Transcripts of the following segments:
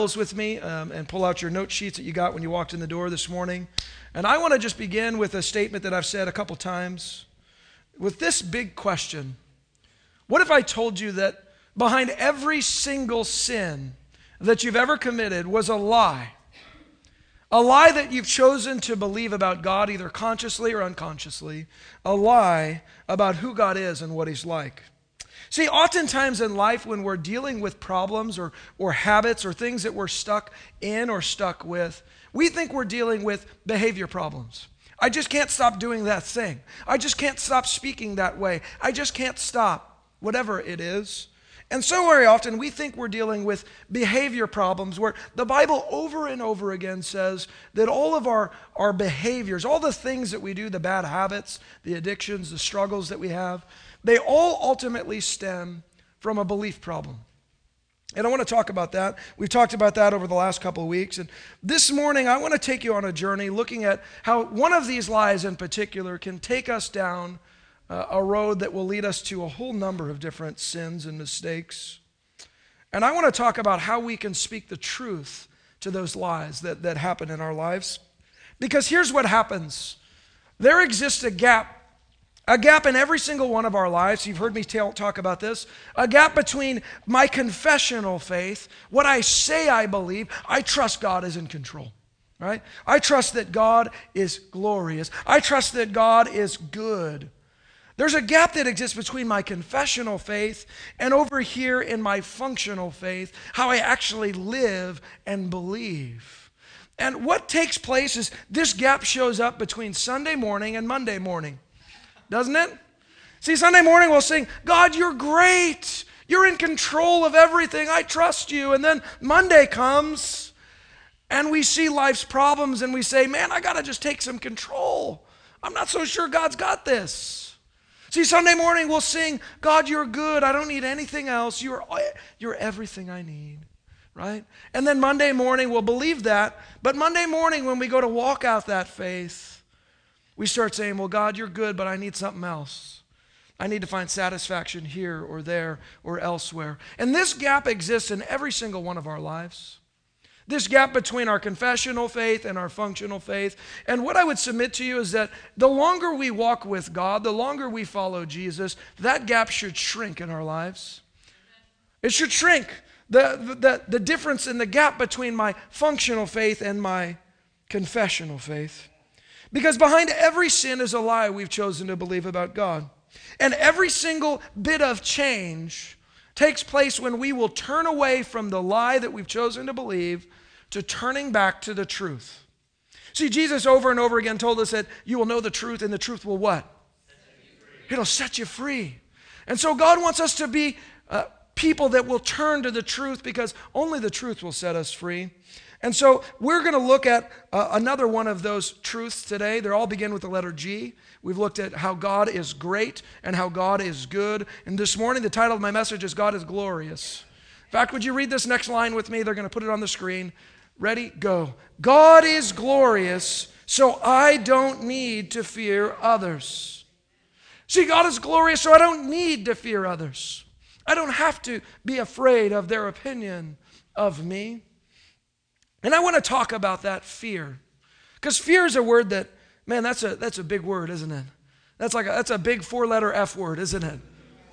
With me and pull out your note sheets that you got when you walked in the door this morning. And I want to just begin with a statement that I've said a couple times with this big question. What if I told you that behind every single sin that you've ever committed was a lie? A lie that you've chosen to believe about God, either consciously or unconsciously. A lie about who God is and what He's like. See, oftentimes in life when we're dealing with problems or habits or things that we're stuck in or stuck with, we think we're dealing with behavior problems. I just can't stop doing that thing. I just can't stop speaking that way. I just can't stop, whatever it is. And so very often we think we're dealing with behavior problems where the Bible over and over again says that all of our behaviors, all the things that we do, the bad habits, the addictions, the struggles that we have, they all ultimately stem from a belief problem. And I want to talk about that. We've talked about that over the last couple of weeks. And this morning, I want to take you on a journey looking at how one of these lies in particular can take us down a road that will lead us to a whole number of different sins and mistakes. And I want to talk about how we can speak the truth to those lies that happen in our lives. Because here's what happens. There exists a gap in every single one of our lives. You've heard me talk about this. A gap between my confessional faith, what I say I believe. I trust God is in control, right? I trust that God is glorious. I trust that God is good. There's a gap that exists between my confessional faith and over here in my functional faith, how I actually live and believe. And what takes place is this gap shows up between Sunday morning and Monday morning. Doesn't it? See, Sunday morning we'll sing, God, you're great. You're in control of everything. I trust you. And then Monday comes and we see life's problems and we say, man, I got to just take some control. I'm not so sure God's got this. See, Sunday morning we'll sing, God, you're good. I don't need anything else. You're everything I need, right? And then Monday morning we'll believe that. But Monday morning when we go to walk out that faith, we start saying, well, God, you're good, but I need something else. I need to find satisfaction here or there or elsewhere. And this gap exists in every single one of our lives. This gap between our confessional faith and our functional faith. And what I would submit to you is that the longer we walk with God, the longer we follow Jesus, that gap should shrink in our lives. It should shrink. The difference in the gap between my functional faith and my confessional faith. Because behind every sin is a lie we've chosen to believe about God. And every single bit of change takes place when we will turn away from the lie that we've chosen to believe to turning back to the truth. See, Jesus over and over again told us that you will know the truth and the truth will what? It'll set you free. And so God wants us to be people that will turn to the truth because only the truth will set us free. And so we're going to look at another one of those truths today. They all begin with the letter G. We've looked at how God is great and how God is good. And this morning, the title of my message is God is glorious. In fact, would you read this next line with me? They're going to put it on the screen. Ready? Go. God is glorious, so I don't need to fear others. See, God is glorious, so I don't need to fear others. I don't have to be afraid of their opinion of me. And I want to talk about that fear. Because fear is a word that, man, that's a big word, isn't it? That's a big 4-letter F word, isn't it?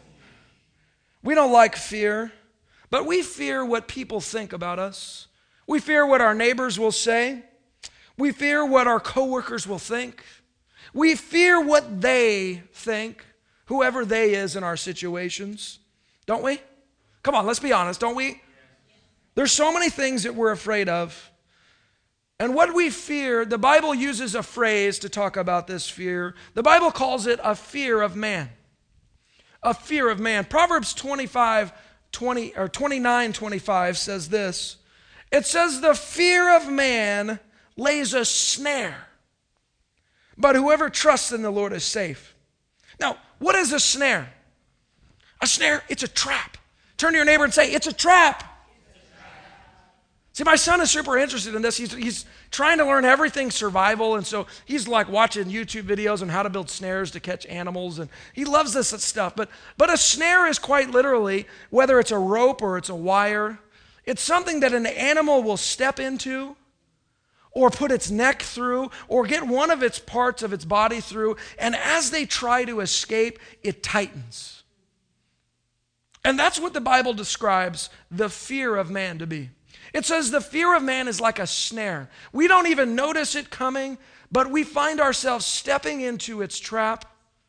We don't like fear, but we fear what people think about us. We fear what our neighbors will say. We fear what our coworkers will think. We fear what they think, whoever they is in our situations. Don't we? Come on, let's be honest, don't we? There's so many things that we're afraid of. And what we fear, the Bible uses a phrase to talk about this fear. The Bible calls it a fear of man. A fear of man. Proverbs 29:25 says this. It says, the fear of man lays a snare, but whoever trusts in the Lord is safe. Now, what is a snare? A snare, it's a trap. Turn to your neighbor and say, it's a trap. See, my son is super interested in this. He's trying to learn everything survival, and so he's like watching YouTube videos on how to build snares to catch animals, and he loves this stuff. But a snare is quite literally, whether it's a rope or it's a wire, It's something that an animal will step into or put its neck through or get one of its parts of its body through, and as they try to escape, it tightens. And that's what the Bible describes the fear of man to be. It says the fear of man is like a snare. We don't even notice it coming, but we find ourselves stepping into its trap,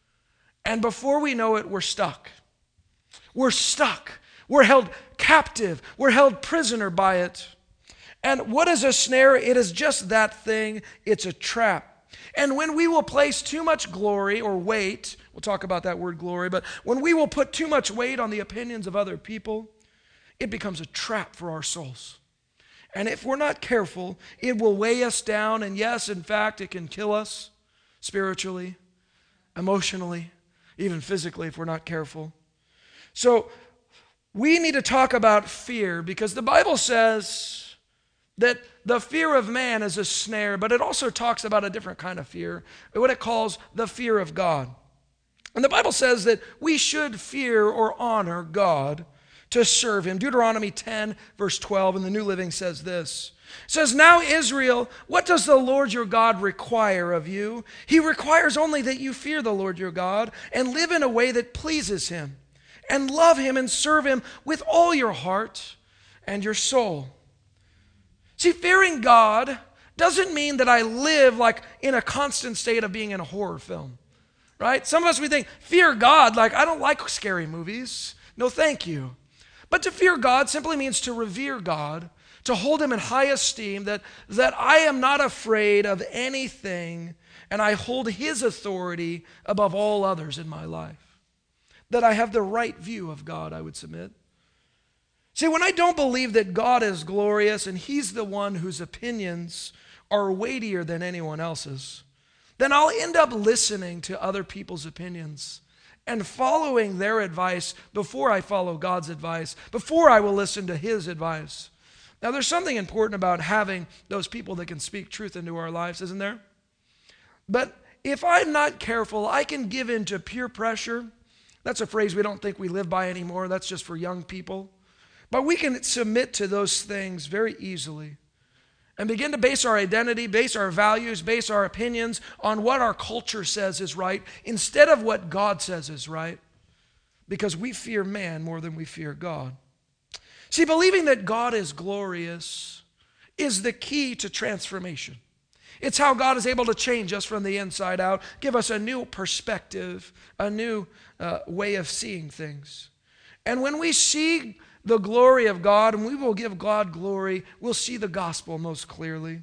and before we know it, we're stuck. We're stuck. We're held captive. We're held prisoner by it. And what is a snare? It is just that thing. It's a trap. And when we will place too much glory or weight, we'll talk about that word glory, but when we will put too much weight on the opinions of other people, it becomes a trap for our souls. And if we're not careful, it will weigh us down. And yes, in fact, it can kill us spiritually, emotionally, even physically if we're not careful. So we need to talk about fear because the Bible says that the fear of man is a snare, but it also talks about a different kind of fear, what it calls the fear of God. And the Bible says that we should fear or honor God to serve him. Deuteronomy 10, verse 12, in the New Living says this. It says, "Now Israel, what does the Lord your God require of you? He requires only that you fear the Lord your God and live in a way that pleases him and love him and serve him with all your heart and your soul." See, fearing God doesn't mean that I live like in a constant state of being in a horror film, right? Some of us, we think, fear God, like I don't like scary movies. No, thank you. But to fear God simply means to revere God, to hold him in high esteem, that I am not afraid of anything, and I hold his authority above all others in my life. That I have the right view of God, I would submit. See, when I don't believe that God is glorious and he's the one whose opinions are weightier than anyone else's, then I'll end up listening to other people's opinions and following their advice before I follow God's advice, before I will listen to his advice. Now, there's something important about having those people that can speak truth into our lives, isn't there? But if I'm not careful, I can give in to peer pressure. That's a phrase we don't think we live by anymore. That's just for young people. But we can submit to those things very easily and begin to base our identity, base our values, base our opinions on what our culture says is right instead of what God says is right, because we fear man more than we fear God. See, believing that God is glorious is the key to transformation. It's how God is able to change us from the inside out, give us a new perspective, a new way of seeing things. And when we see the glory of God, and we will give God glory, we'll see the gospel most clearly.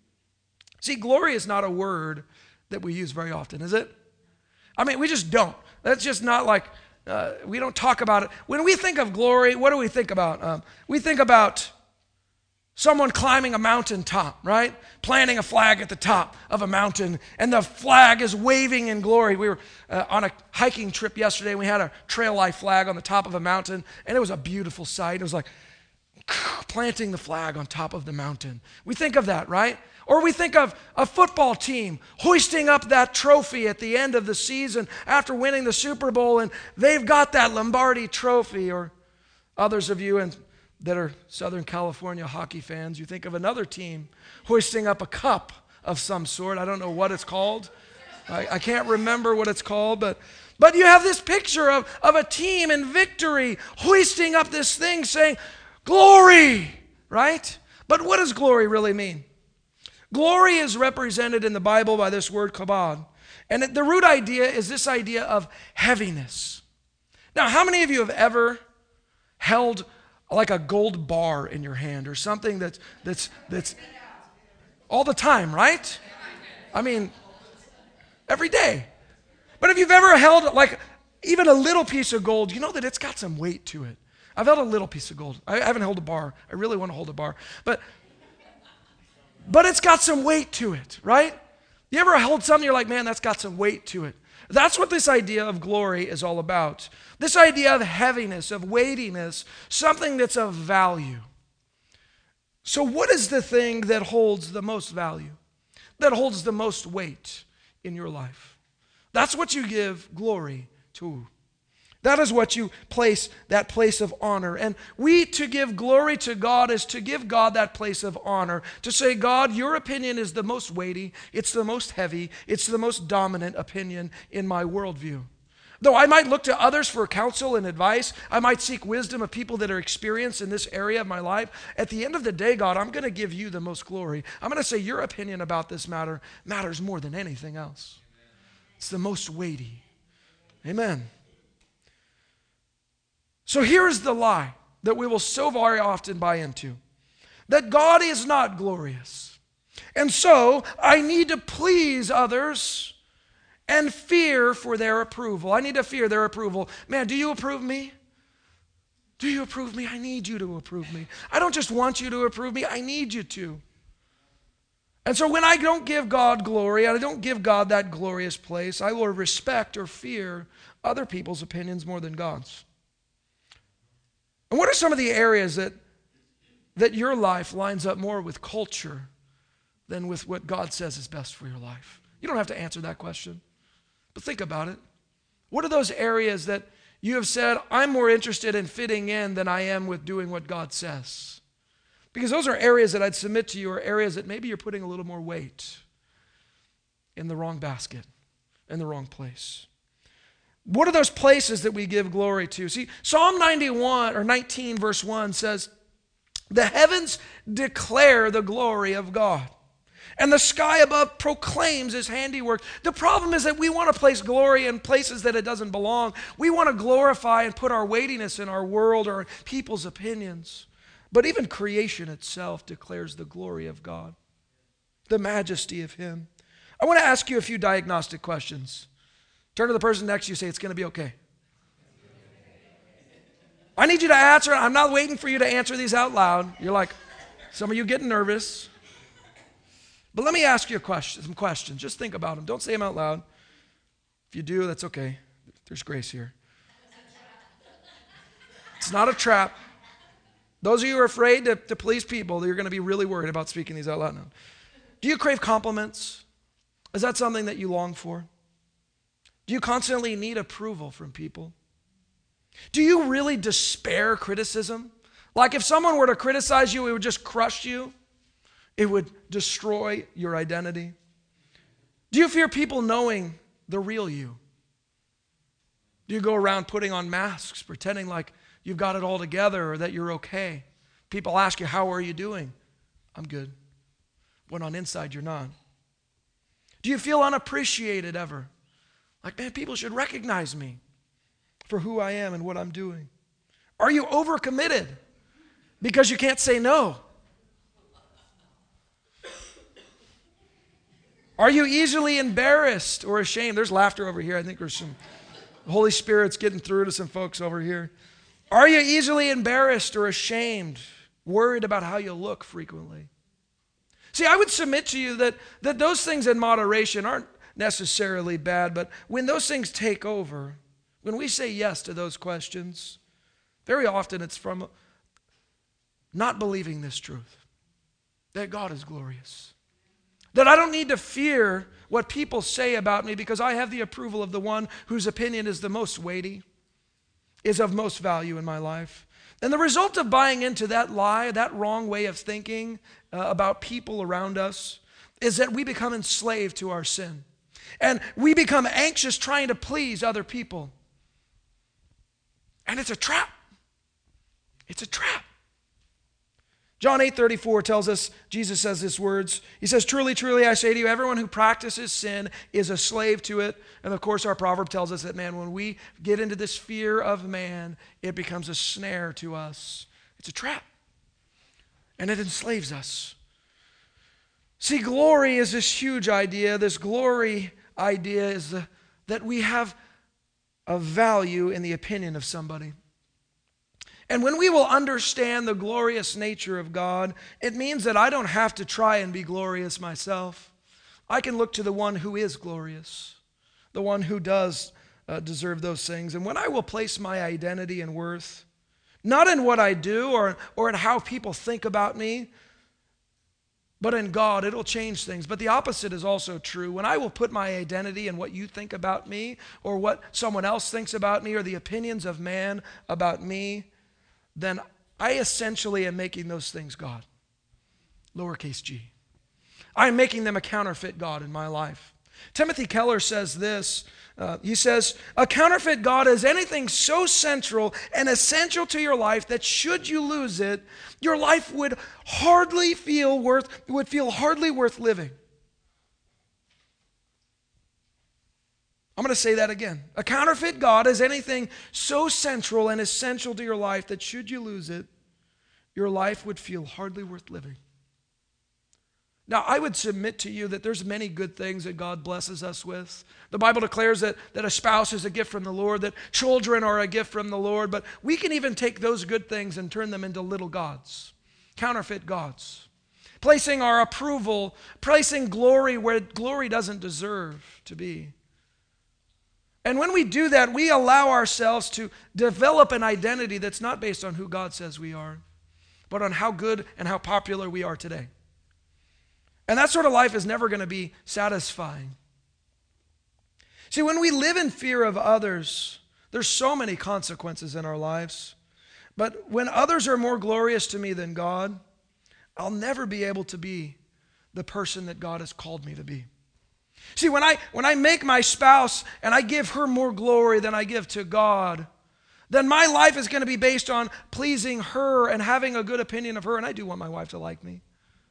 See, glory is not a word that we use very often, is it? I mean, we just don't. That's just not like, we don't talk about it. When we think of glory, what do we think about? We think about someone climbing a mountaintop, right? Planting a flag at the top of a mountain, and the flag is waving in glory. We were on a hiking trip yesterday, and we had a Trail Life flag on the top of a mountain, and it was a beautiful sight. It was like planting the flag on top of the mountain. We think of that, right? Or we think of a football team hoisting up that trophy at the end of the season after winning the Super Bowl, and they've got that Lombardi trophy. Or others of you that are Southern California hockey fans, you think of another team hoisting up a cup of some sort. I don't know what it's called. I can't remember what it's called, but you have this picture of a team in victory hoisting up this thing saying, glory, right? But what does glory really mean? Glory is represented in the Bible by this word kabod. And the root idea is this idea of heaviness. Now, how many of you have ever held like a gold bar in your hand or something that's all the time, right? I mean, every day. But if you've ever held like even a little piece of gold, you know that it's got some weight to it. I've held a little piece of gold. I haven't held a bar. I really want to hold a bar. But it's got some weight to it, right? You ever held something, you're like, man, that's got some weight to it. That's what this idea of glory is all about. This idea of heaviness, of weightiness, something that's of value. So what is the thing that holds the most value, that holds the most weight in your life? That's what you give glory to. That is what you place, that place of honor. And to give glory to God is to give God that place of honor. To say, God, your opinion is the most weighty, it's the most heavy, it's the most dominant opinion in my worldview. Though I might look to others for counsel and advice, I might seek wisdom of people that are experienced in this area of my life. At the end of the day, God, I'm going to give you the most glory. I'm going to say your opinion about this matter matters more than anything else. It's the most weighty. Amen. So here is the lie that we will so very often buy into, that God is not glorious. And so I need to please others and fear for their approval. I need to fear their approval. Man, do you approve me? Do you approve me? I need you to approve me. I don't just want you to approve me, I need you to. And so when I don't give God glory, and I don't give God that glorious place, I will respect or fear other people's opinions more than God's. And what are some of the areas that your life lines up more with culture than with what God says is best for your life? You don't have to answer that question, but think about it. What are those areas that you have said, I'm more interested in fitting in than I am with doing what God says? Because those are areas that I'd submit to you are areas that maybe you're putting a little more weight in the wrong basket, in the wrong place. What are those places that we give glory to? See, Psalm 19 verse 1 says, the heavens declare the glory of God, and the sky above proclaims his handiwork. The problem is that we want to place glory in places that it doesn't belong. We want to glorify and put our weightiness in our world or people's opinions. But even creation itself declares the glory of God, the majesty of him. I want to ask you a few diagnostic questions. Turn to the person next to you and say, it's going to be okay. I need you to answer. I'm not waiting for you to answer these out loud. You're like, some of you getting nervous. But let me ask you some questions. Just think about them. Don't say them out loud. If you do, that's okay. There's grace here. It's not a trap. Those of you who are afraid to please people, you're going to be really worried about speaking these out loud now. Do you crave compliments? Is that something that you long for? Do you constantly need approval from people? Do you really despair criticism? Like if someone were to criticize you, it would just crush you. It would destroy your identity. Do you fear people knowing the real you? Do you go around putting on masks, pretending like you've got it all together or that you're okay? People ask you, how are you doing? I'm good. When on inside, you're not. Do you feel unappreciated ever? Like, man, people should recognize me for who I am and what I'm doing. Are you overcommitted because you can't say no? Are you easily embarrassed or ashamed? There's laughter over here. I think there's some Holy Spirit's getting through to some folks over here. Are you easily embarrassed or ashamed, worried about how you look frequently? See, I would submit to you that those things in moderation aren't necessarily bad, but when those things take over, when we say yes to those questions, very often it's from not believing this truth, that God is glorious. That I don't need to fear what people say about me because I have the approval of the one whose opinion is the most weighty, is of most value in my life. And the result of buying into that lie, that wrong way of thinking about people around us, is that we become enslaved to our sin. And we become anxious trying to please other people. And it's a trap. It's a trap. John 8:34 tells us, Jesus says these words. He says, truly, truly, I say to you, everyone who practices sin is a slave to it. And of course, our proverb tells us that, man, when we get into this fear of man, it becomes a snare to us. It's a trap. And it enslaves us. See, glory is this huge idea. This glory idea is that we have a value in the opinion of somebody. And when we will understand the glorious nature of God, it means that I don't have to try and be glorious myself. I can look to the one who is glorious, the one who does deserve those things. And when I will place my identity and worth, not in what I do or in how people think about me, But in God, it'll change things. But the opposite is also true. When I will put my identity in what you think about me, or what someone else thinks about me, or the opinions of man about me, then I essentially am making those things God. Lowercase g. I am making them a counterfeit God in my life. Timothy Keller says this. He says, a counterfeit God is anything so central and essential to your life that should you lose it, your life would feel hardly worth living. I'm going to say that again. A counterfeit God is anything so central and essential to your life that should you lose it, your life would feel hardly worth living. Now, I would submit to you that there's many good things that God blesses us with. The Bible declares that a spouse is a gift from the Lord, that children are a gift from the Lord, but we can even take those good things and turn them into little gods, counterfeit gods, placing our approval, placing glory where glory doesn't deserve to be. And when we do that, we allow ourselves to develop an identity that's not based on who God says we are, but on how good and how popular we are today. And that sort of life is never going to be satisfying. See, when we live in fear of others, there's so many consequences in our lives. But when others are more glorious to me than God, I'll never be able to be the person that God has called me to be. See, when I make my spouse and I give her more glory than I give to God, then my life is going to be based on pleasing her and having a good opinion of her. And I do want my wife to like me.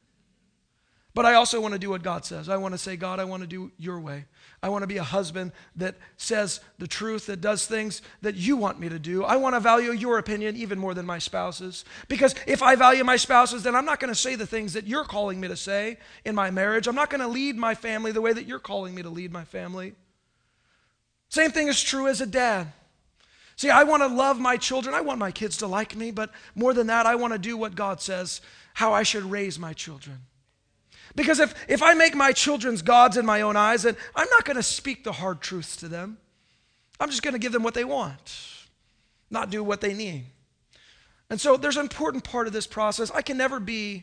But I also want to do what God says. I want to say, God, I want to do your way. I want to be a husband that says the truth, that does things that you want me to do. I want to value your opinion even more than my spouse's. Because if I value my spouse's, then I'm not going to say the things that you're calling me to say in my marriage. I'm not going to lead my family the way that you're calling me to lead my family. Same thing is true as a dad. See, I want to love my children. I want my kids to like me. But more than that, I want to do what God says, how I should raise my children. Because if I make my children's gods in my own eyes, then I'm not going to speak the hard truths to them. I'm just going to give them what they want, not do what they need. And so there's an important part of this process. I can never be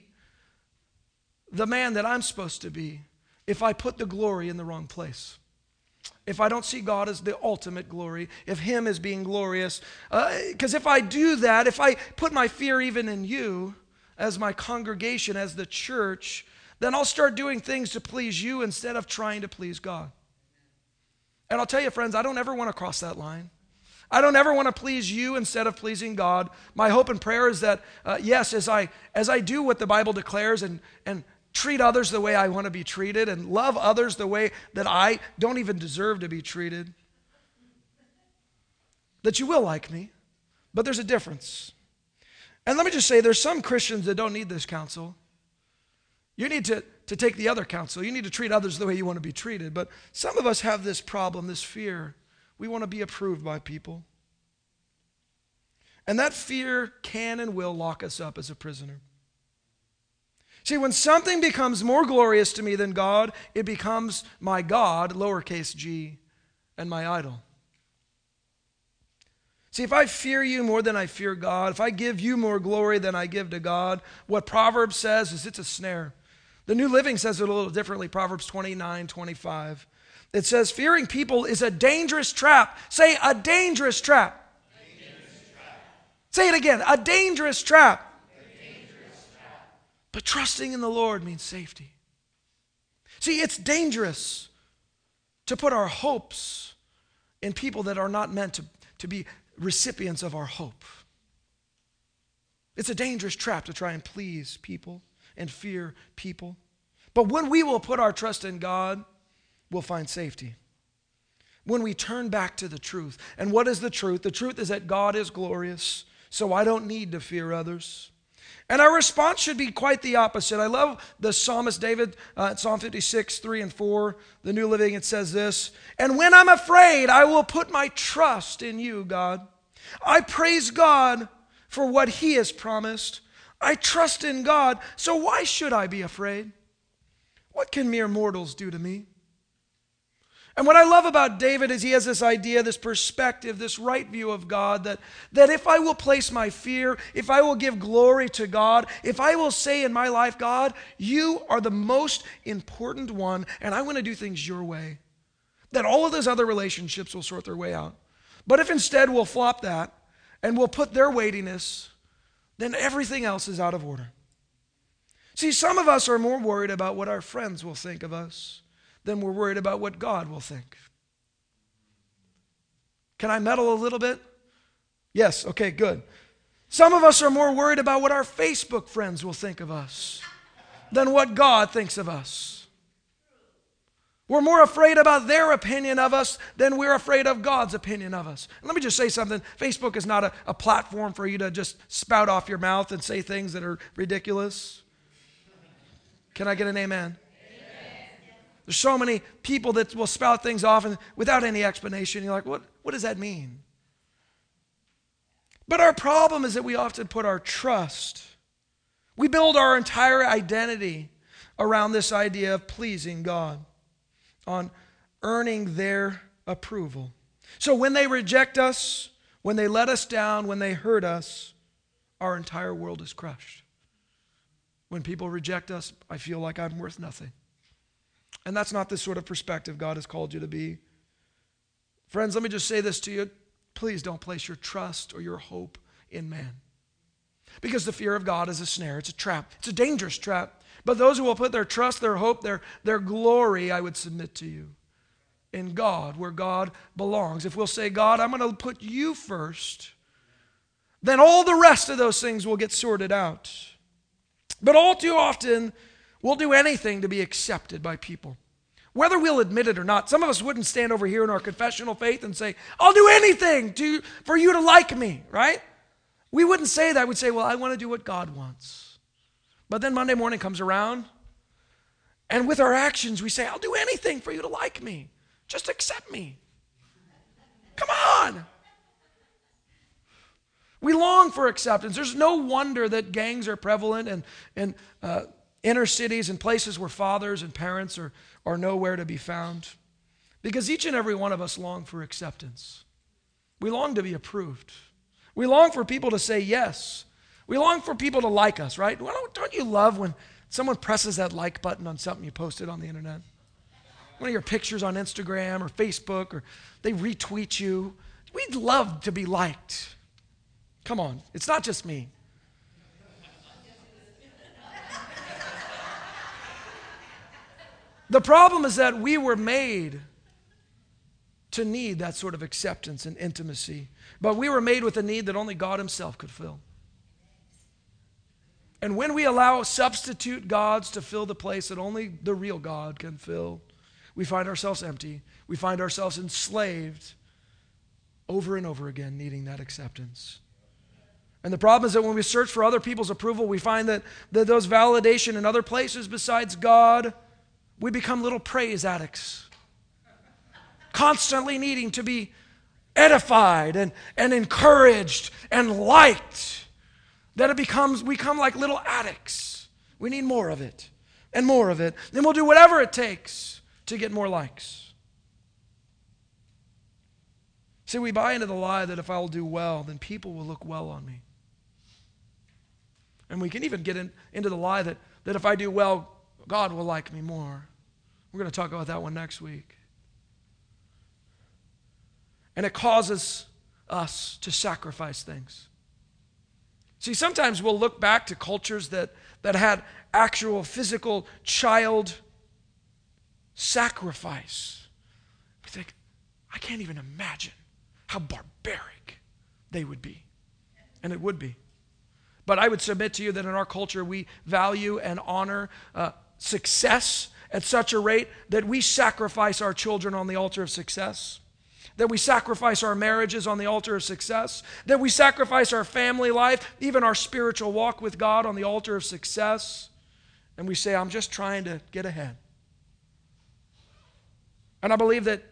the man that I'm supposed to be if I put the glory in the wrong place. If I don't see God as the ultimate glory, if Him as being glorious. Because if I do that, if I put my fear even in you as my congregation, as the church, then I'll start doing things to please you instead of trying to please God. And I'll tell you, friends, I don't ever want to cross that line. I don't ever want to please you instead of pleasing God. My hope and prayer is that, yes, as I do what the Bible declares and treat others the way I want to be treated and love others the way that I don't even deserve to be treated, that you will like me. But there's a difference. And let me just say, there's some Christians that don't need this counsel. You need to take the other counsel. You need to treat others the way you want to be treated. But some of us have this problem, this fear. We want to be approved by people. And that fear can and will lock us up as a prisoner. See, when something becomes more glorious to me than God, it becomes my God, lowercase g, and my idol. See, if I fear you more than I fear God, if I give you more glory than I give to God, what Proverbs says is it's a snare. The New Living says it a little differently, Proverbs 29:25. It says, fearing people is a dangerous trap. Say, a dangerous trap. Dangerous trap. Say it again, a dangerous trap. A dangerous trap. But trusting in the Lord means safety. See, it's dangerous to put our hopes in people that are not meant to be recipients of our hope. It's a dangerous trap to try and please people and fear people. But when we will put our trust in God, we'll find safety. When we turn back to the truth. And what is the truth? The truth is that God is glorious, so I don't need to fear others. And our response should be quite the opposite. I love the psalmist David, Psalm 56, 3 and 4, the New Living, it says this, and when I'm afraid, I will put my trust in you, God. I praise God for what He has promised. I trust in God, so why should I be afraid? What can mere mortals do to me? And what I love about David is he has this idea, this perspective, this right view of God, that if I will place my fear, if I will give glory to God, if I will say in my life, God, you are the most important one, and I want to do things your way, that all of those other relationships will sort their way out. But if instead we'll flop that and we'll put their weightiness, then everything else is out of order. See, some of us are more worried about what our friends will think of us than we're worried about what God will think. Can I meddle a little bit? Yes, okay, good. Some of us are more worried about what our Facebook friends will think of us than what God thinks of us. We're more afraid about their opinion of us than we're afraid of God's opinion of us. And let me just say something. Facebook is not a platform for you to just spout off your mouth and say things that are ridiculous. Can I get an amen? There's so many people that will spout things off and without any explanation. You're like, what does that mean? But our problem is that we often put our trust, we build our entire identity around this idea of pleasing God, on earning their approval. So when they reject us, when they let us down, when they hurt us, our entire world is crushed. When people reject us, I feel like I'm worth nothing. And that's not the sort of perspective God has called you to be. Friends, let me just say this to you. Please don't place your trust or your hope in man. Because the fear of God is a snare. It's a trap. It's a dangerous trap. But those who will put their trust, their hope, their glory, I would submit to you, in God, where God belongs. If we'll say, God, I'm going to put you first, then all the rest of those things will get sorted out. But all too often, we'll do anything to be accepted by people, whether we'll admit it or not. Some of us wouldn't stand over here in our confessional faith and say, I'll do anything for you to like me, right? We wouldn't say that. We'd say, well, I want to do what God wants. But then Monday morning comes around, and with our actions, we say, I'll do anything for you to like me. Just accept me. Come on. We long for acceptance. There's no wonder that gangs are prevalent in inner cities and places where fathers and parents are nowhere to be found. Because each and every one of us long for acceptance. We long to be approved. We long for people to say yes. We long for people to like us, right? Don't you love when someone presses that like button on something you posted on the internet? One of your pictures on Instagram or Facebook, or they retweet you. We'd love to be liked. Come on, it's not just me. The problem is that we were made to need that sort of acceptance and intimacy. But we were made with a need that only God himself could fill. And when we allow substitute gods to fill the place that only the real God can fill, we find ourselves empty. We find ourselves enslaved over and over again, needing that acceptance. And the problem is that when we search for other people's approval, we find that those validation in other places besides God, we become little praise addicts, constantly needing to be edified and encouraged and liked, that we become like little addicts. We need more of it and more of it. Then we'll do whatever it takes to get more likes. See, we buy into the lie that if I'll do well, then people will look well on me. And we can even get into the lie that if I do well, God will like me more. We're going to talk about that one next week. And it causes us to sacrifice things. See, sometimes we'll look back to cultures that had actual physical child sacrifice. We think, I can't even imagine how barbaric they would be. And it would be. But I would submit to you that in our culture we value and honor success at such a rate that we sacrifice our children on the altar of success, that we sacrifice our marriages on the altar of success, that we sacrifice our family life, even our spiritual walk with God on the altar of success, and we say, I'm just trying to get ahead. And I believe that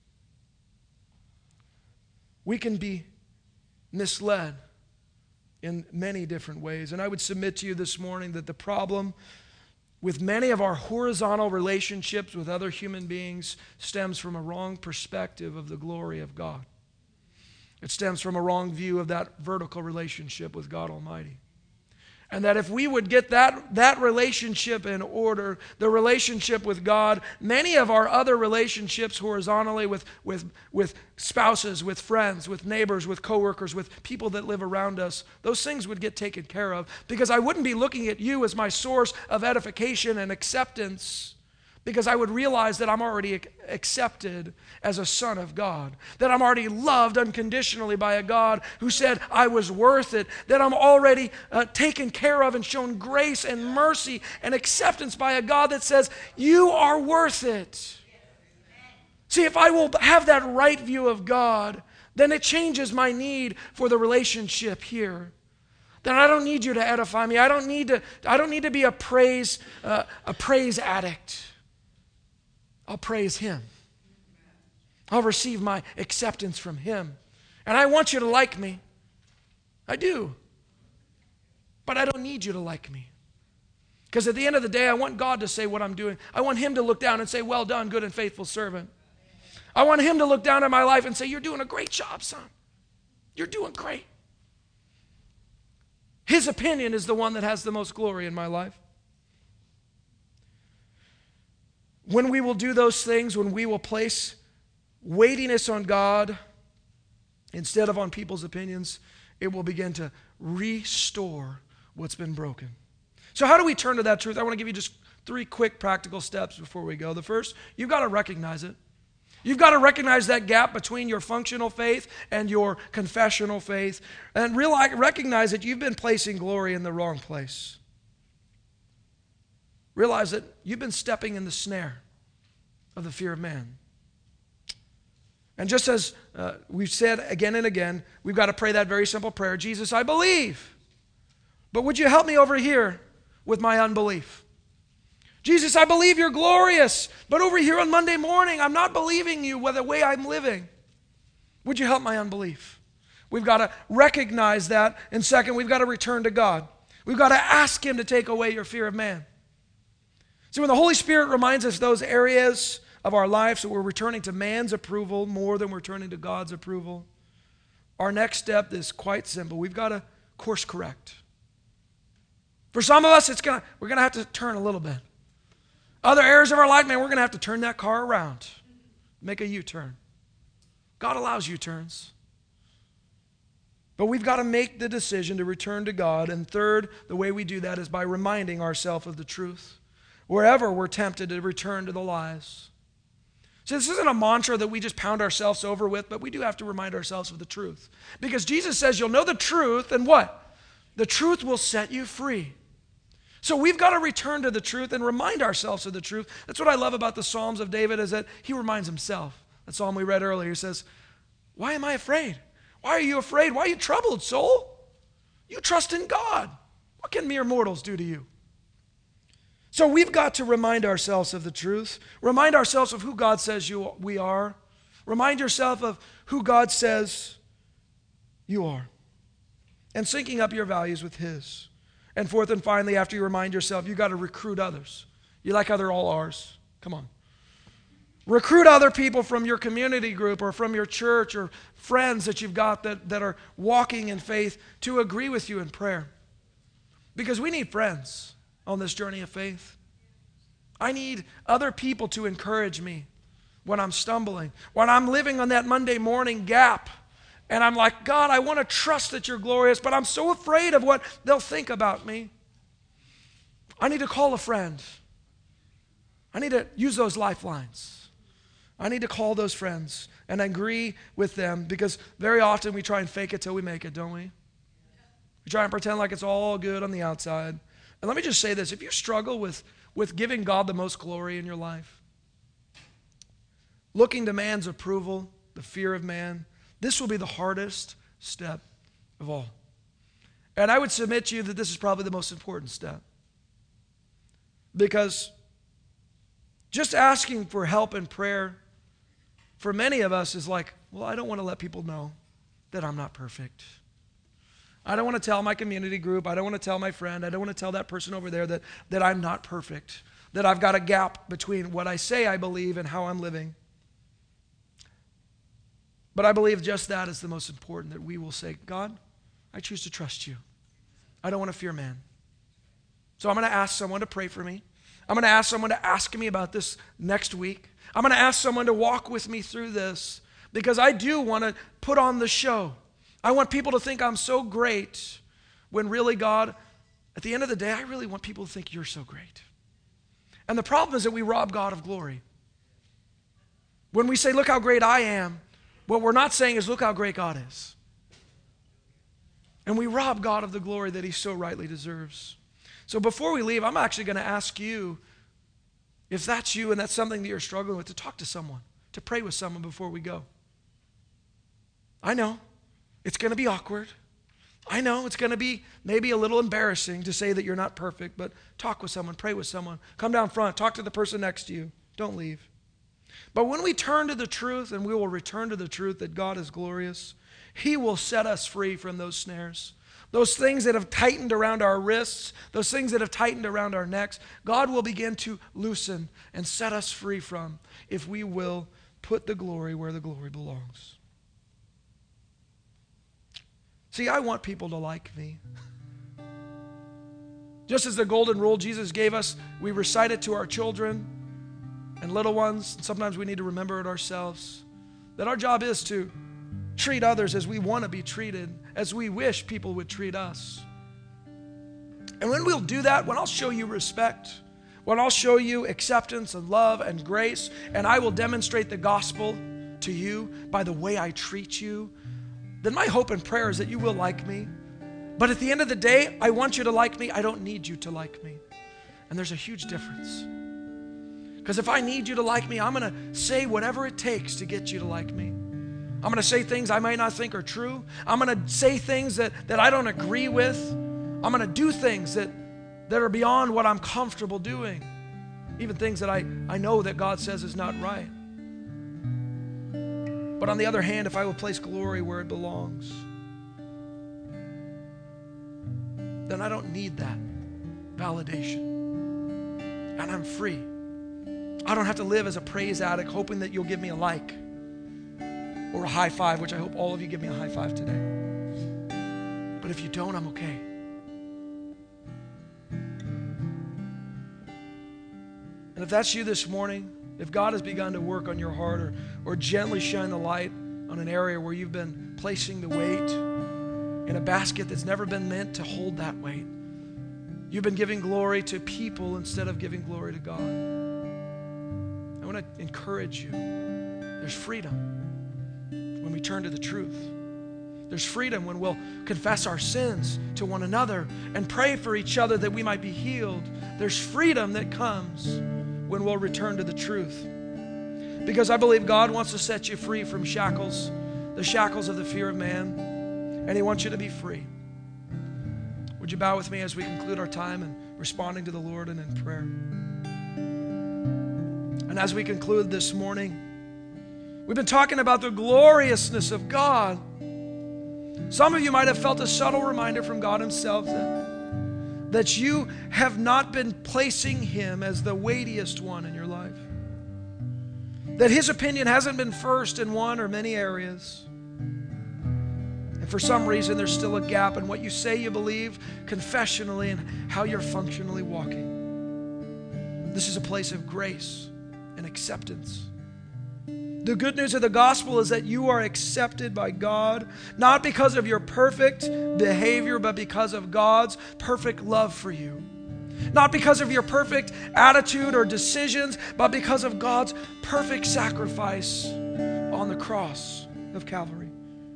we can be misled in many different ways. And I would submit to you this morning that the problem with many of our horizontal relationships with other human beings stems from a wrong perspective of the glory of God. It stems from a wrong view of that vertical relationship with God Almighty. And that if we would get that relationship in order, the relationship with God, many of our other relationships horizontally with spouses, with friends, with neighbors, with coworkers, with people that live around us, those things would get taken care of, because I wouldn't be looking at you as my source of edification and acceptance, because I would realize that I'm already accepted as a son of God, that I'm already loved unconditionally by a God who said I was worth it, that I'm already taken care of and shown grace and mercy and acceptance by a God that says you are worth it. See, if I will have that right view of God, then it changes my need for the relationship here. Then I don't need you to edify me. I don't need to be a praise addict. I'll praise Him. I'll receive my acceptance from Him. And I want you to like me. I do. But I don't need you to like me. Because at the end of the day, I want God to say what I'm doing. I want Him to look down and say, well done, good and faithful servant. I want Him to look down at my life and say, you're doing a great job, son. You're doing great. His opinion is the one that has the most glory in my life. When we will do those things, when we will place weightiness on God instead of on people's opinions, it will begin to restore what's been broken. So how do we turn to that truth? I want to give you just 3 quick practical steps before we go. The first, you've got to recognize it. You've got to recognize that gap between your functional faith and your confessional faith, and recognize that you've been placing glory in the wrong place. Realize that you've been stepping in the snare of the fear of man. And just as we've said again and again, we've got to pray that very simple prayer. Jesus, I believe, but would you help me over here with my unbelief? Jesus, I believe you're glorious, but over here on Monday morning, I'm not believing you with the way I'm living. Would you help my unbelief? We've got to recognize that. And second, we've got to return to God. We've got to ask Him to take away your fear of man. See, when the Holy Spirit reminds us those areas of our lives that we're returning to man's approval more than we're turning to God's approval, our next step is quite simple. We've got to course correct. For some of us, we're going to have to turn a little bit. Other areas of our life, man, we're going to have to turn that car around, make a U-turn. God allows U-turns. But we've got to make the decision to return to God. And third, the way we do that is by reminding ourselves of the truth wherever we're tempted to return to the lies. So this isn't a mantra that we just pound ourselves over with, but we do have to remind ourselves of the truth. Because Jesus says you'll know the truth, and what? The truth will set you free. So we've got to return to the truth and remind ourselves of the truth. That's what I love about the Psalms of David, is that he reminds himself. That psalm we read earlier says, why am I afraid? Why are you afraid? Why are you troubled, soul? You trust in God. What can mere mortals do to you? So we've got to remind ourselves of the truth. Remind ourselves of who God says we are. Remind yourself of who God says you are. And syncing up your values with His. And fourth and finally, after you remind yourself, you've got to recruit others. You like how they're all ours? Come on. Recruit other people from your community group or from your church or friends that you've got that are walking in faith to agree with you in prayer. Because we need friends on this journey of faith. I need other people to encourage me when I'm stumbling, when I'm living on that Monday morning gap, and I'm like, God, I want to trust that you're glorious, but I'm so afraid of what they'll think about me. I need to call a friend. I need to use those lifelines. I need to call those friends and agree with them, because very often we try and fake it till we make it, don't we? We try and pretend like it's all good on the outside. And let me just say this, if you struggle with giving God the most glory in your life, looking to man's approval, the fear of man, this will be the hardest step of all. And I would submit to you that this is probably the most important step. Because just asking for help and prayer for many of us is like, well, I don't want to let people know that I'm not perfect. I don't want to tell my community group. I don't want to tell my friend. I don't want to tell that person over there that I'm not perfect, that I've got a gap between what I say I believe and how I'm living. But I believe just that is the most important, that we will say, God, I choose to trust you. I don't want to fear man. So I'm going to ask someone to pray for me. I'm going to ask someone to ask me about this next week. I'm going to ask someone to walk with me through this, because I do want to put on the show. I want people to think I'm so great, when really, God, at the end of the day, I really want people to think you're so great. And the problem is that we rob God of glory. When we say, look how great I am, what we're not saying is, look how great God is. And we rob God of the glory that he so rightly deserves. So before we leave, I'm actually going to ask you, if that's you and that's something that you're struggling with, to talk to someone, to pray with someone before we go. I know it's going to be awkward. I know it's going to be maybe a little embarrassing to say that you're not perfect, but talk with someone, pray with someone. Come down front, talk to the person next to you. Don't leave. But when we turn to the truth, and we will return to the truth that God is glorious, he will set us free from those snares. Those things that have tightened around our wrists, those things that have tightened around our necks, God will begin to loosen and set us free from, if we will put the glory where the glory belongs. See, I want people to like me. Just as the golden rule Jesus gave us, we recite it to our children and little ones. And sometimes we need to remember it ourselves, that our job is to treat others as we want to be treated, as we wish people would treat us. And when we'll do that, when I'll show you respect, when I'll show you acceptance and love and grace, and I will demonstrate the gospel to you by the way I treat you, then my hope and prayer is that you will like me. But at the end of the day, I want you to like me. I don't need you to like me. And there's a huge difference. Because if I need you to like me, I'm going to say whatever it takes to get you to like me. I'm going to say things I might not think are true. I'm going to say things that I don't agree with. I'm going to do things that are beyond what I'm comfortable doing. Even things that I know that God says is not right. But on the other hand, if I will place glory where it belongs, then I don't need that validation. And I'm free. I don't have to live as a praise addict hoping that you'll give me a like or a high five, which I hope all of you give me a high five today. But if you don't, I'm okay. And if that's you this morning, if God has begun to work on your heart, or gently shine the light on an area where you've been placing the weight in a basket that's never been meant to hold that weight. You've been giving glory to people instead of giving glory to God. I want to encourage you. There's freedom when we turn to the truth. There's freedom when we'll confess our sins to one another and pray for each other that we might be healed. There's freedom that comes when we'll return to the truth. Because I believe God wants to set you free from shackles, the shackles of the fear of man, and he wants you to be free. Would you bow with me as we conclude our time in responding to the Lord and in prayer? And as we conclude this morning, we've been talking about the gloriousness of God. Some of you might have felt a subtle reminder from God himself that you have not been placing him as the weightiest one in your life. That his opinion hasn't been first in one or many areas. And for some reason, there's still a gap in what you say you believe confessionally and how you're functionally walking. This is a place of grace and acceptance. The good news of the gospel is that you are accepted by God, not because of your perfect behavior, but because of God's perfect love for you. Not because of your perfect attitude or decisions, but because of God's perfect sacrifice on the cross of Calvary.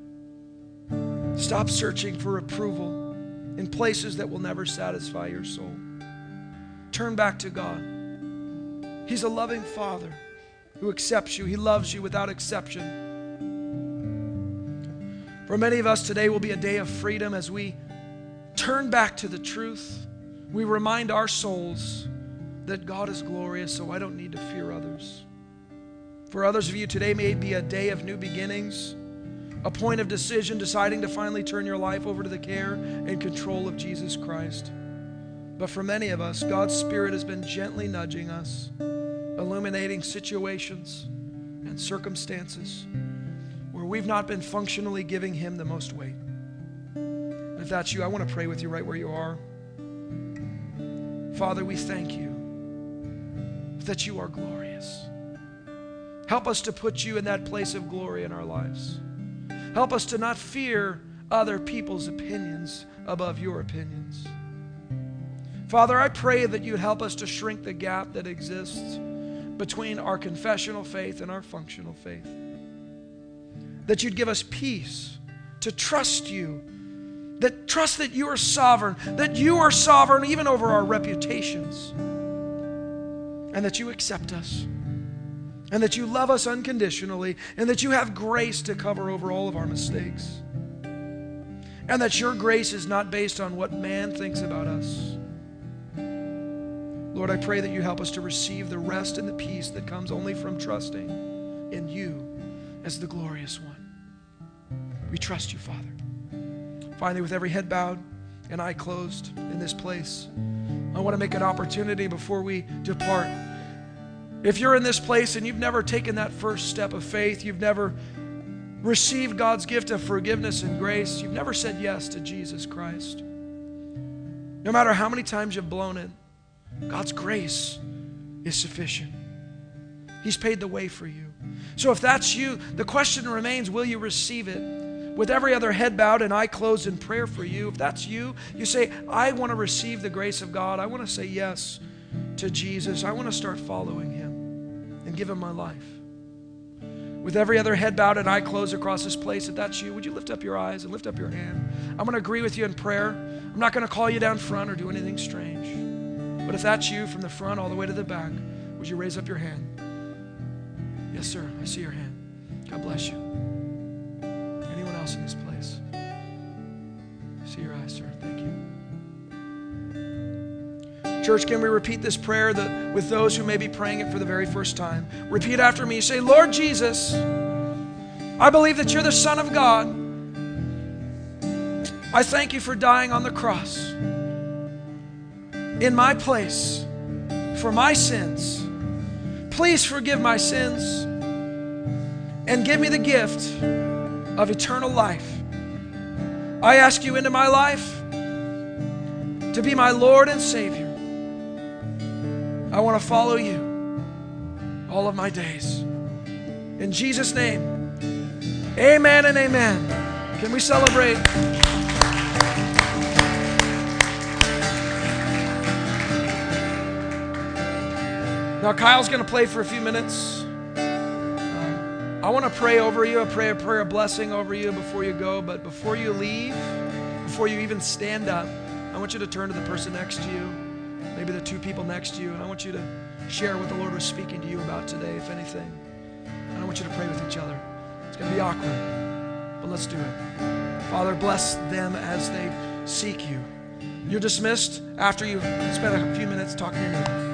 Stop searching for approval in places that will never satisfy your soul. Turn back to God. He's a loving Father who accepts you. He loves you without exception. For many of us, today will be a day of freedom as we turn back to the truth. We remind our souls that God is glorious, so I don't need to fear others. For others of you, today may be a day of new beginnings, a point of decision, deciding to finally turn your life over to the care and control of Jesus Christ. But for many of us, God's Spirit has been gently nudging us, illuminating situations and circumstances where we've not been functionally giving Him the most weight. And if that's you, I want to pray with you right where you are. Father, we thank you that you are glorious. Help us to put you in that place of glory in our lives. Help us to not fear other people's opinions above your opinions. Father, I pray that you'd help us to shrink the gap that exists between our confessional faith and our functional faith. That you'd give us peace to trust you, that trust that you are sovereign even over our reputations, and that you accept us, and that you love us unconditionally, and that you have grace to cover over all of our mistakes, and that your grace is not based on what man thinks about us. Lord, I pray that you help us to receive the rest and the peace that comes only from trusting in you as the glorious one. We trust you, Father. Finally, with every head bowed and eye closed in this place, I want to make an opportunity before we depart. If you're in this place and you've never taken that first step of faith, you've never received God's gift of forgiveness and grace, you've never said yes to Jesus Christ, no matter how many times you've blown it, God's grace is sufficient. He's paid the way for you. So if that's you, the question remains, will you receive it? With every other head bowed and eye closed in prayer for you, if that's you, you say, I want to receive the grace of God. I want to say yes to Jesus. I want to start following Him and give Him my life. With every other head bowed and eye closed across this place, if that's you, would you lift up your eyes and lift up your hand? I'm going to agree with you in prayer. I'm not going to call you down front or do anything strange. But if that's you, from the front all the way to the back, would you raise up your hand? Yes, sir. I see your hand. God bless you. Anyone else in this place? I see your eyes, sir. Thank you. Church, can we repeat this prayer with those who may be praying it for the very first time? Repeat after me. Say, Lord Jesus, I believe that you're the Son of God. I thank you for dying on the cross in my place for my sins. Please forgive my sins and give me the gift of eternal life. I ask you into my life to be my Lord and Savior. I want to follow you all of my days. In Jesus' name, amen and amen. Can we celebrate? Now, Kyle's going to play for a few minutes. I want to pray over you. I pray a prayer of blessing over you before you go. But before you leave, before you even stand up, I want you to turn to the person next to you, maybe the two people next to you, and I want you to share what the Lord was speaking to you about today, if anything. And I want you to pray with each other. It's going to be awkward, but let's do it. Father, bless them as they seek you. You're dismissed after you spent a few minutes talking to your neighbor.